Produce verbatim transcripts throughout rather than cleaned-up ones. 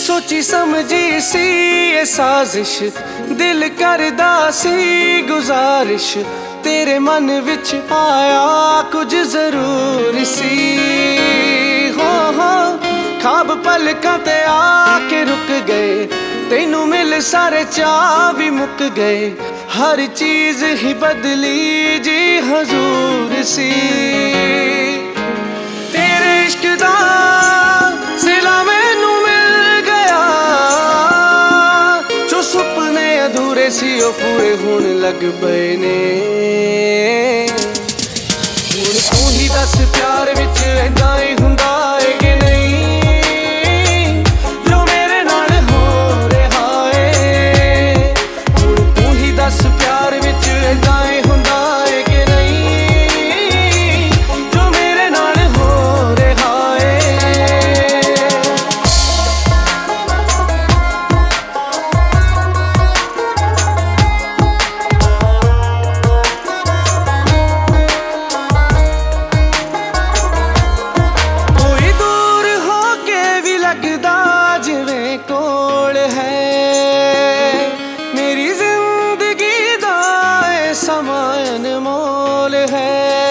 सोची समझी सी ये साजिश, दिल करदा सी गुजारिश, तेरे मन विच आया कुछ जरूर सी। हो हो खाब पलकां ते आके रुक गए, तेनू मिल सारे चाह भी मुक गए, हर चीज ही बदली जी हजूर सी। तेरे इश्क दा सिला मैनू मिल गया, जो सुपने अधूरे सी ओ पूरे हुण लग पए ने। हुण तू ही दस प्यार विच ऐदां ही हुंदा है कि नहीं, जो मेरे नाल हो रहा है। हुण तू ही दस प्यार विच ऐदां ही हुंदा है कि नहीं, जो मेरे नाल हो रहा है। कोई दूर हो के भी लगदा जिवें कोल है, मेरी जिंदगी दा ए समा अनमोल है।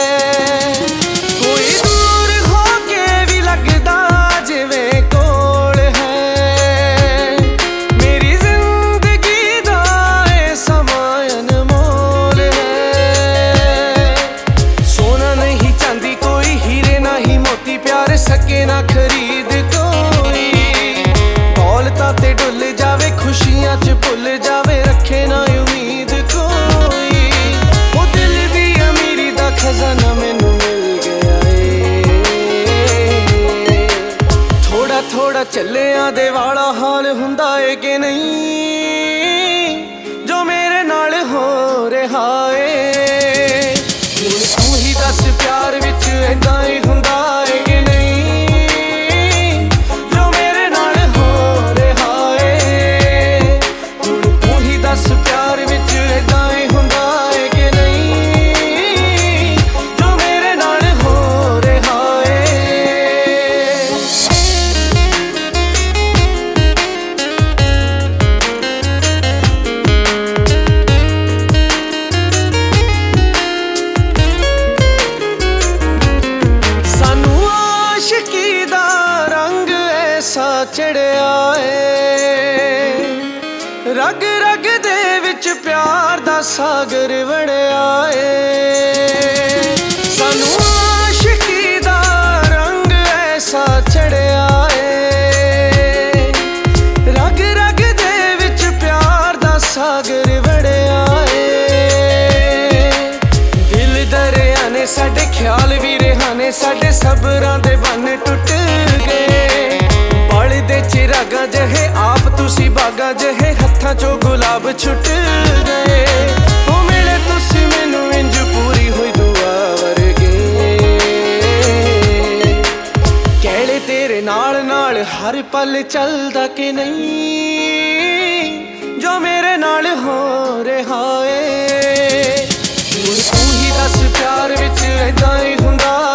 कोई दूर हो के भी लगदा जिवें कोल है, मेरी जिंदगी दा ए समा अनमोल है। सोना नहीं चांदी कोई, हीरे ना ही मोती, प्यार सके ना खरीद कोई। दौलतां ते डुल जावे, खुशियां च भुल जावे, रखे ना उम्मीद कोई। ओ दिल दी अमीरी दा खजाना मैनू मिल गया ए। थोड़ा थोड़ा चलिया दे वाला हाल हुंदा है कि नहीं, जो मेरे नाल हो रहा है। हुण तू ही दस प्यार विच ऐदां ही हुंदा है कि नहीं, जो मेरे नाल हो रहा है। हुण तू ही दस प्यार विच ऐदां ही हुंदा है कि नहीं, जो मेरे नाल हो रहा है। सानू आशिकी दा रंग ऐसा चढ़िया है, रग रग दे विच प्यार दा सागर वड़िया है। सानू आशिकी दा रंग ऐसा चढ़िया है, रग रग दे विच प्यार दा सागर वड़िया है। दिल दरिया ने साडे ख्याल भी रेहाने, साडे सबरां दे बन टुट गए। बलदे चिरागां जहे आप तुसी बागां जहे, हत्थां चों गुलाब छुट गए। ओ मिले तुसी मैनू इंज पूरी होई दुआ वर्गे, कहले तेरे नाल नाल हर पल चलदा कि नहीं, जो मेरे नाल हो रहा है। हुण तू ही दस प्यार विच ऐदां ही हुंदा